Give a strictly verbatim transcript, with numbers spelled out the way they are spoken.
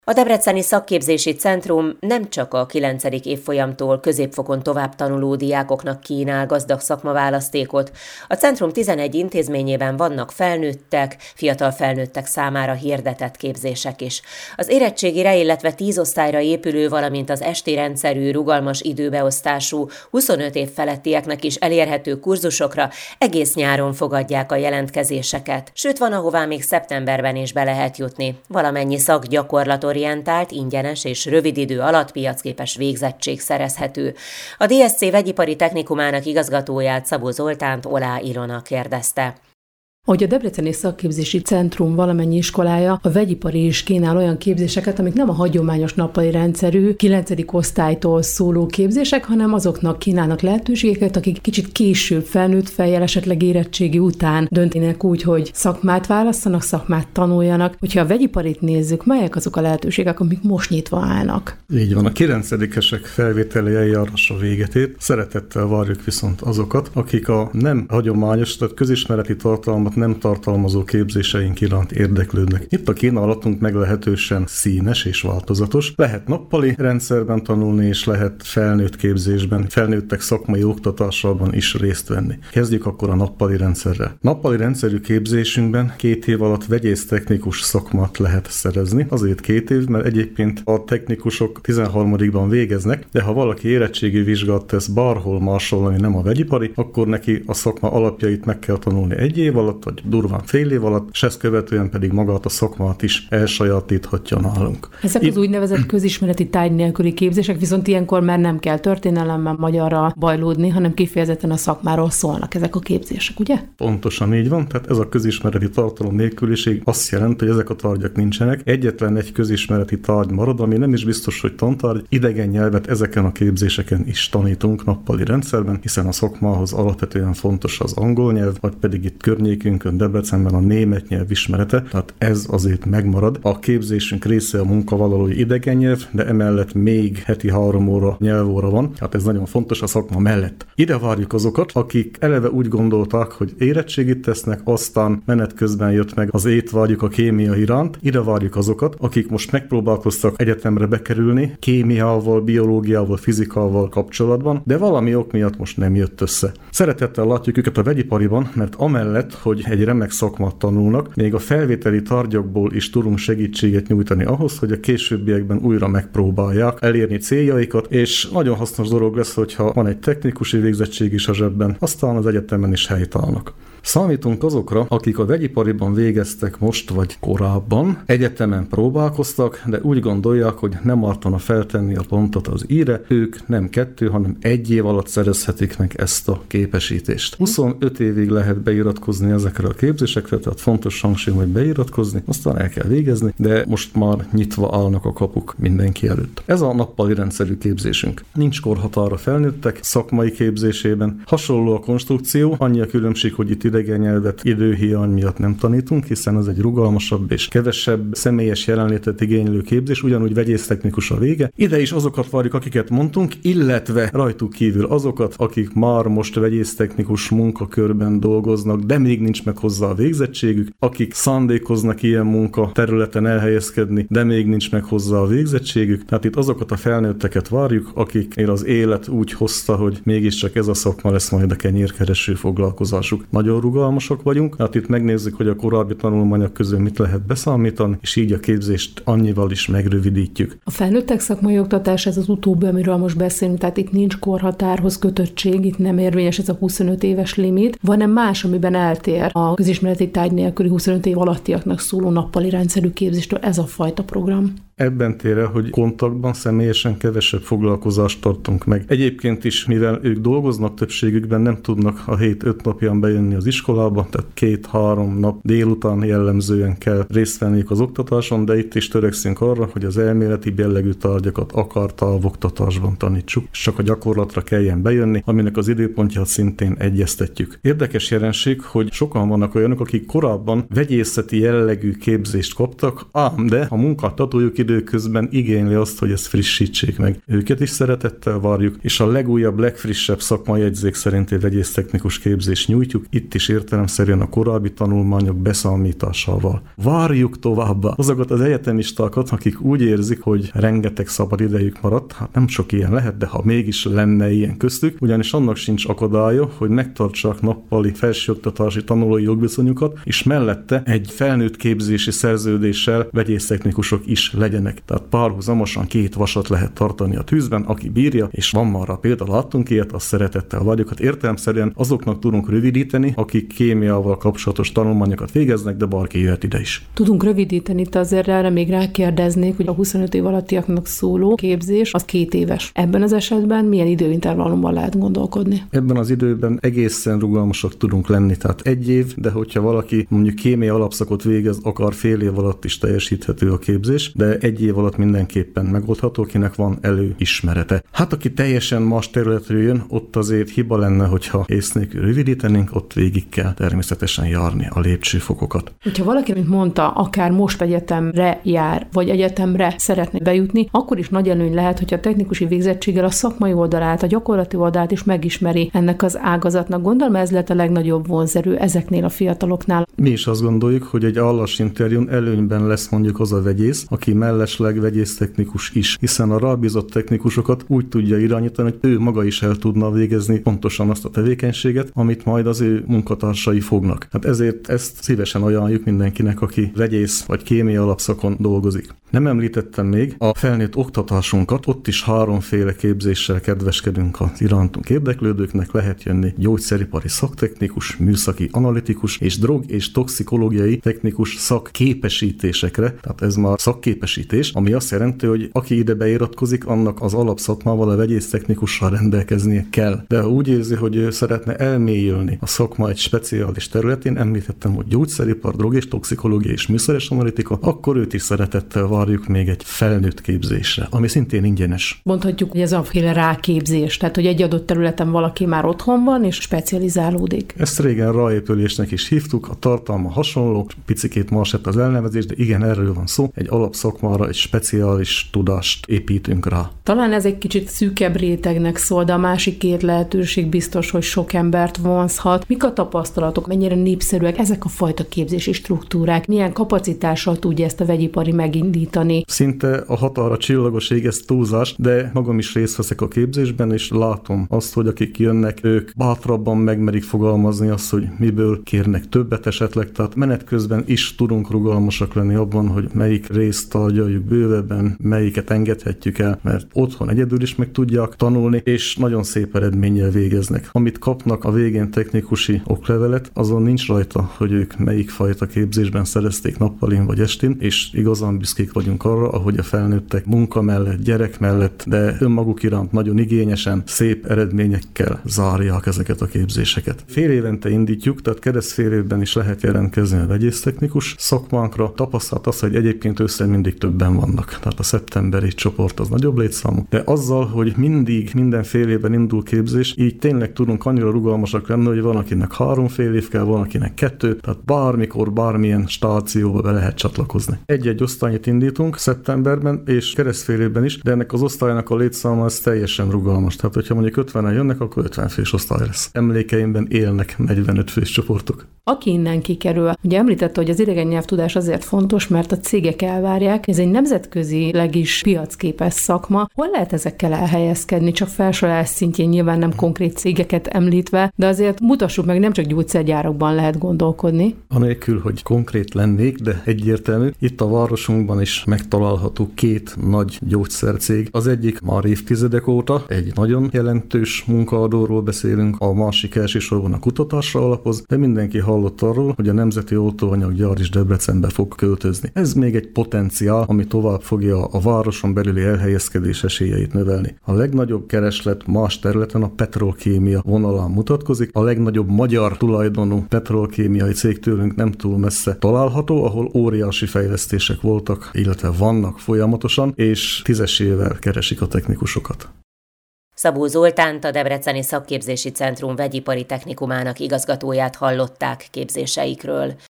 A Debreceni Szakképzési Centrum nem csak a kilencedik évfolyamtól középfokon tovább tanuló diákoknak kínál gazdag szakmaválasztékot. A centrum tizenegy intézményében vannak felnőttek, fiatal felnőttek számára hirdetett képzések is. Az érettségire, illetve tíz osztályra épülő, valamint az esti rendszerű, rugalmas időbeosztású, huszonöt év felettieknek is elérhető kurzusokra egész nyáron fogadják a jelentkezéseket. Sőt, van, ahová még szeptemberben is be lehet jutni. Valamennyi szakgyakorlatot orientált, ingyenes és rövid idő alatt piacképes végzettség szerezhető. A dé es cé vegyipari technikumának igazgatóját, Szabó Zoltánt Olá Ilona kérdezte. Ahogy a Debreceni Szakképzési Centrum valamennyi iskolája, a vegyipari is kínál olyan képzéseket, amik nem a hagyományos nappali rendszerű kilencedik osztálytól szóló képzések, hanem azoknak kínálnak lehetőségeket, akik kicsit később felnőtt fejjel, esetleg érettségi után döntenek úgy, hogy szakmát választanak, szakmát tanuljanak. Hogyha a vegyiparit nézzük, melyek azok a lehetőségek, amik most nyitva állnak? Így van, a kilencedikesek felvételi eljárásra véget ért. Szeretettel várjuk viszont azokat, akik a nem hagyományos, tehát közismereti tartalmat nem tartalmazó képzéseink iránt érdeklődnek. Itt a kínálatunk meglehetősen színes és változatos. Lehet nappali rendszerben tanulni, és lehet felnőtt képzésben, felnőttek szakmai oktatásában is részt venni. Kezdjük akkor a nappali rendszerrel. Nappali rendszerű képzésünkben két év alatt vegyész-technikus szakmát lehet szerezni. Azért két év, mert egyébként a technikusok tizenharmadikban végeznek, de ha valaki érettségi vizsgát tesz bárhol máshol, ami nem a vegyipari, akkor neki a szakma alapjait meg kell tanulni egy év alatt, vagy durván fél év alatt, és ezt követően pedig magát a szakmát is elsajátíthatja nálunk. Ezek Itt... az úgynevezett közismereti tárgy nélküli képzések, viszont ilyenkor már nem kell történelemben magyarra bajlódni, hanem kifejezetten a szakmáról szólnak ezek a képzések, ugye? Pontosan így van, tehát ez a közismereti tartalom nélküliség azt jelenti, hogy ezek a tárgyak nincsenek. Egyetlen egy közismereti tárgy marad, ami nem is biztos, hogy tantárgy, idegen nyelvet ezeken a képzéseken is tanítunk nappali rendszerben, hiszen a szakmához alapvetően fontos az angol nyelv, vagy pedig itt környékünkön, Debrecenben a német nyelv ismerete, tehát ez azért megmarad. A képzésünk része a munkavállalói idegen nyelv, de emellett még heti három óra nyelvóra van, tehát ez nagyon fontos a szakma mellett. Ide várjuk azokat, akik eleve úgy gondolták, hogy érettségit tesznek, aztán menet közben jött meg az étvágyuk a kémia iránt. Ide várjuk azokat, akik most megpróbálkoztak egyetemre bekerülni, kémiával, biológiával, fizikával kapcsolatban, de valami ok miatt most nem jött össze. Szeretettel látjuk őket a vegyipariban, mert amellett, hogy egy remek szakmát tanulnak, még a felvételi tárgyakból is tudunk segítséget nyújtani ahhoz, hogy a későbbiekben újra megpróbálják elérni céljaikat, és nagyon hasznos dolog lesz, hogyha van egy technikusi végzettség is a zsebben, aztán az egyetemen is helytállnak. Számítunk azokra, akik a vegyipariban végeztek most vagy korábban, egyetemen próbálkoztak, de úgy gondolják, hogy nem ártana feltenni a pontot az íre, ők nem kettő, hanem egy év alatt szerezhetik meg ezt a képesítést. huszonöt évig lehet beiratkozni ezekre a képzésekre, tehát fontos hangsúly, hogy beiratkozni, aztán el kell végezni, de most már nyitva állnak a kapuk mindenki előtt. Ez a nappali rendszerű képzésünk. Nincs korhatár a felnőttek szakmai képzésében. Hasonló a konstrukció, annyi a különbség, hogy itt idegen nyelvet időhiány miatt nem tanítunk, hiszen ez egy rugalmasabb és kevesebb személyes jelenlétet igénylő képzés, ugyanúgy vegyésztechnikus a vége. Ide is azokat várjuk, akiket mondtunk, illetve rajtuk kívül azokat, akik már most vegyésztechnikus munkakörben dolgoznak, de még nincs meg hozzá a végzettségük, akik szándékoznak ilyen munka területen elhelyezkedni, de még nincs meg hozzá a végzettségük. Tehát itt azokat a felnőtteket várjuk, akiknél az élet úgy hozta, hogy mégiscsak ez a szakma lesz majd a kenyérkereső foglalkozásuk. Nagyon rugalmasak vagyunk, hát itt megnézzük, hogy a korábbi tanulmányok közül mit lehet beszámítani, és így a képzést annyival is megrövidítjük. A felnőttek szakmai oktatás, ez az utóbbi, amiről most beszélünk, tehát itt nincs korhatárhoz kötöttség, itt nem érvényes ez a huszonöt éves limit. Van-e más, amiben eltér a közismereti tárgy nélküli huszonöt év alattiaknak szóló nappali rendszerű képzéstől ez a fajta program? Ebben tér el, hogy kontaktban személyesen kevesebb foglalkozást tartunk meg. Egyébként is, mivel ők dolgoznak többségükben, nem tudnak a hét öt napján bejönni az iskolába, tehát két-három nap délután jellemzően kell részt venniük az oktatáson, de itt is törekszünk arra, hogy az elméleti jellegű tárgyakat akár távoktatásban tanítsuk, és csak a gyakorlatra kelljen bejönni, aminek az időpontját szintén egyeztetjük. Érdekes jelenség, hogy sokan vannak olyanok, akik korábban vegyészeti jellegű képzést kaptak, ám de a munkáltatójuk időközben igényli azt, hogy ezt frissítsék meg. Őket is szeretettel várjuk, és a legújabb, legfrissebb szakmai jegyzék szerinti vegyésztechnikus képzést nyújtjuk. Itt is is értelemszerűen a korábbi tanulmányok beszámításával. Várjuk tovább azokat az egyetemistákat, akik úgy érzik, hogy rengeteg szabad idejük maradt, hát nem sok ilyen lehet, de ha mégis lenne ilyen köztük, ugyanis annak sincs akadálya, hogy megtartsák nappali felsőoktatási tanulói jogviszonyukat, és mellette egy felnőtt képzési szerződéssel vegyésztechnikusok is legyenek. Tehát párhuzamosan két vasat lehet tartani a tűzben, aki bírja, és van már rá példa, láttunk ilyet, azt szeretettel vagyok. Hát értelemszerűen azoknak tudunk rövidíteni, akik kémiával kapcsolatos tanulmányokat végeznek, de bárki jöhet ide is. Tudunk rövidíteni, itt azért erre még rákérdeznék, hogy a huszonöt év alattiaknak szóló képzés az két éves. Ebben az esetben milyen időintervallumban lehet gondolkodni? Ebben az időben egészen rugalmasak tudunk lenni, tehát egy év, de hogyha valaki mondjuk kémia alapszakot végez, akár fél év alatt is teljesíthető a képzés, de egy év alatt mindenképpen megoldható, akinek van előismerete. Hát aki teljesen más területről jön, ott azért hiba lenne, hogyha ész nélkül rövidítenénk, ott végig kell természetesen járni a lépcsőfokokat. Hogyha valaki, mint mondta, akár most egyetemre jár, vagy egyetemre szeretne bejutni, akkor is nagy előny lehet, hogy a technikusi végzettséggel a szakmai oldalát, a gyakorlati oldalát is megismeri ennek az ágazatnak. Gondolom, ez lett a legnagyobb vonzerő ezeknél a fiataloknál. Mi is azt gondoljuk, hogy egy állásinterjún előnyben lesz mondjuk az a vegyész, aki mellesleg vegyésztechnikus is, hiszen a rábízott technikusokat úgy tudja irányítani, hogy ő maga is el tudna végezni pontosan azt a tevékenységet, amit majd az ő munkatársai fognak. Hát ezért ezt szívesen ajánljuk mindenkinek, aki vegyész vagy kémia alapszakon dolgozik. Nem említettem még a felnőtt oktatásunkat, ott is háromféle képzéssel kedveskedünk az irántunk érdeklődőknek, lehet jönni gyógyszeripari szaktechnikus, műszaki analitikus és drog- és toxikológiai technikus szakképesítésekre, tehát ez már szakképesítés, ami azt jelenti, hogy aki ide beiratkozik, annak az alapszakmával a vegyésztechnikussal rendelkeznie kell. De ha úgy érzi, hogy ő szeretne elmélyülni a szakma egy speciális területén, említettem, hogy gyógyszeripar, drog- és toxikológia és műszeres analitika, akkor őt is szeretettel várjuk még egy felnőtt képzésre, ami szintén ingyenes. Mondhatjuk, hogy ez a féle ráképzés, tehát hogy egy adott területen valaki már otthon van és specializálódik. Ezt régen ráépülésnek is hívtuk, a tartalma hasonló, picikét más lett az elnevezés, de igen, erről van szó. Egy alapszakmára egy speciális tudást építünk rá. Talán ez egy kicsit szűkebb rétegnek szól, de a másik két lehetőség biztos, hogy sok embert vonzhat. Mik a tapasztalatok, mennyire népszerűek ezek a fajta képzési struktúrák, milyen kapacitással tudja ezt a vegyipari megindítani? Szinte a határa csillagoség, ez túlzás, de magam is részt veszek a képzésben, és látom azt, hogy akik jönnek, ők bátrabban megmerik fogalmazni azt, hogy miből kérnek többet esetleg, tehát menet közben is tudunk rugalmasak lenni abban, hogy melyik részt tárgyaljuk bővebben, melyiket engedhetjük el, mert otthon egyedül is meg tudják tanulni, és nagyon szép eredménnyel végeznek. Amit kapnak a végén technikusi oklevelet, azon nincs rajta, hogy ők melyik fajta képzésben szerezték nappalin vagy estén, és igazán büszkék vagyunk arra, ahogy a felnőttek munka mellett, gyerek mellett, de önmaguk iránt nagyon igényesen, szép eredményekkel zárják ezeket a képzéseket. Fél évente indítjuk, tehát keresztfél évben is lehet jelentkezni a vegyésztechnikus szakmánkra. Tapasztalt az, hogy egyébként össze mindig többen vannak. Tehát a szeptemberi csoport az nagyobb létszámú. De azzal, hogy mindig minden fél évben indul képzés, így tényleg tudunk annyira rugalmasak lenni, hogy van, akinek három fél év kell, van, akinek kettő, tehát bármikor, bármilyen stációba be lehet csatlakozni. Egy-egy osztályt indítunk szeptemberben, és keresztfél évben is, de ennek az osztálynak a létszáma az teljesen rugalmas. Tehát, hogyha mondjuk ötvenen jönnek, akkor ötven fős osztály lesz. Emlékeimben élnek negyvenöt fős csoportok. Aki innen kikerül, ugye említette, hogy az idegen nyelvtudás azért fontos, mert a cégek elvárják, ez egy nemzetközileg is piacképes szakma. Hol lehet ezekkel elhelyezkedni? Csak felsorolás szintjén, nyilván nem konkrét cégeket említve, de azért mutassuk meg, nem csak gyógyszergyárakban lehet gondolkodni. Anélkül, hogy konkrét lennék, de egyértelmű, itt a városunkban is megtalálható két nagy gyógyszercég. Az egyik már évtizedek óta egy nagyon jelentős munkaadóról beszélünk, a másik elsősorban a kutatásra alapoz, de mindenki hallott arról, hogy a Nemzeti Oltóanyaggyár is Debrecenbe fog költözni. Ez még egy potenciál, ami tovább fogja a városon belüli elhelyezkedés esélyeit növelni. A legnagyobb kereslet más területen a petrolkémia vonalán mutatkozik. A legnagyobb magyar tulajdonú petrolkémiai cég tőlünk nem túl messze található, ahol óriási fejlesztések voltak, illetve vannak folyamatosan, és tízesével keresik a technikusokat. Szabó Zoltánt, a Debreceni Szakképzési Centrum vegyipari technikumának igazgatóját hallották képzéseikről.